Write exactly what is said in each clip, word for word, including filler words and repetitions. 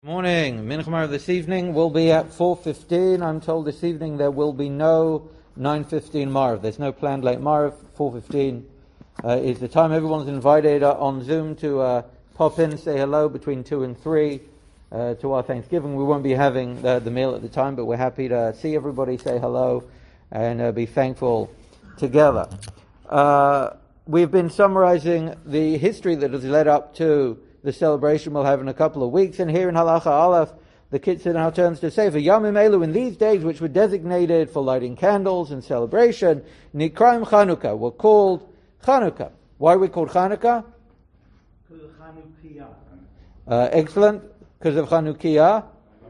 Morning. Mincha Marav this evening will be at four fifteen. I'm told this evening there will be no nine fifteen Marav. There's no planned late Marav. four fifteen uh, is the time. Everyone's invited uh, on Zoom to uh, pop in, say hello between two and three uh, to our Thanksgiving. We won't be having the, the meal at the time, but we're happy to see everybody, say hello, and uh, be thankful together. Uh, we've been summarizing the history that has led up to the celebration we'll have in a couple of weeks, and here in Halacha Aleph, the Kitzur now turns to say, for Yamim Elu, in these days which were designated for lighting candles and celebration, Nikraim Chanukah, were called Chanukah. Why are we called Chanukah? Uh, excellent, because of Chanukah.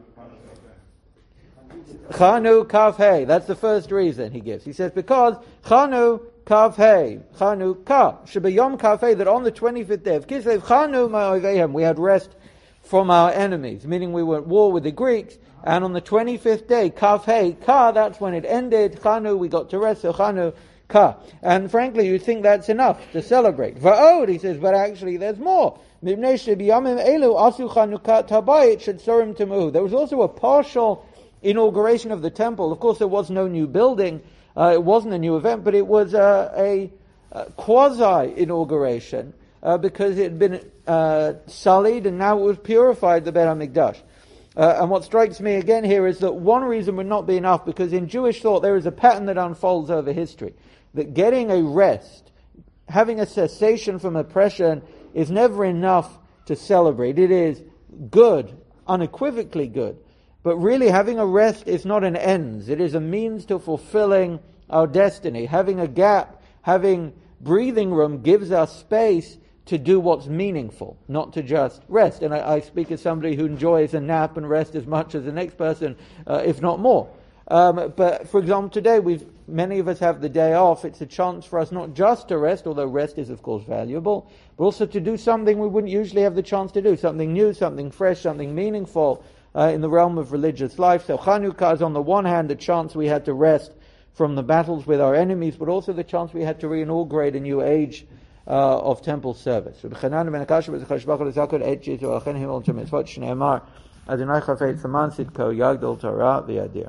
Chanu Kav Hey, that's the first reason he gives. He says, because Chanu Kav Hey, Chanukah, Shabbayom Kav Hey, that on the twenty-fifth day of Kislev, Chanu Ma'ovehem, we had rest from our enemies, meaning we were at war with the Greeks, and on the twenty-fifth day, Kav Hey, Ka, that's when it ended, Chanu, we got to rest, so Chanu Ka. And frankly, you think that's enough to celebrate. Va'od, he says, but actually there's more. There was also a partial inauguration of the temple. Of course, there was no new building. Uh, it wasn't a new event, but it was uh, a, a quasi-inauguration uh, because it had been uh, sullied and now it was purified, the Beit HaMikdash. Uh, and what strikes me again here is that one reason would not be enough, because in Jewish thought there is a pattern that unfolds over history, that getting a rest, having a cessation from oppression, is never enough to celebrate. It is good, unequivocally good. But really, having a rest is not an ends. It is a means to fulfilling our destiny. Having a gap, having breathing room gives us space to do what's meaningful, not to just rest. And I, I speak as somebody who enjoys a nap and rest as much as the next person, uh, if not more. Um, but for example, today we've many of us have the day off. It's a chance for us not just to rest, although rest is of course valuable, but also to do something we wouldn't usually have the chance to do, something new, something fresh, something meaningful. Uh, in the realm of religious life. So Chanukah is on the one hand the chance we had to rest from the battles with our enemies, but also the chance we had to reinaugurate a new age uh, of temple service.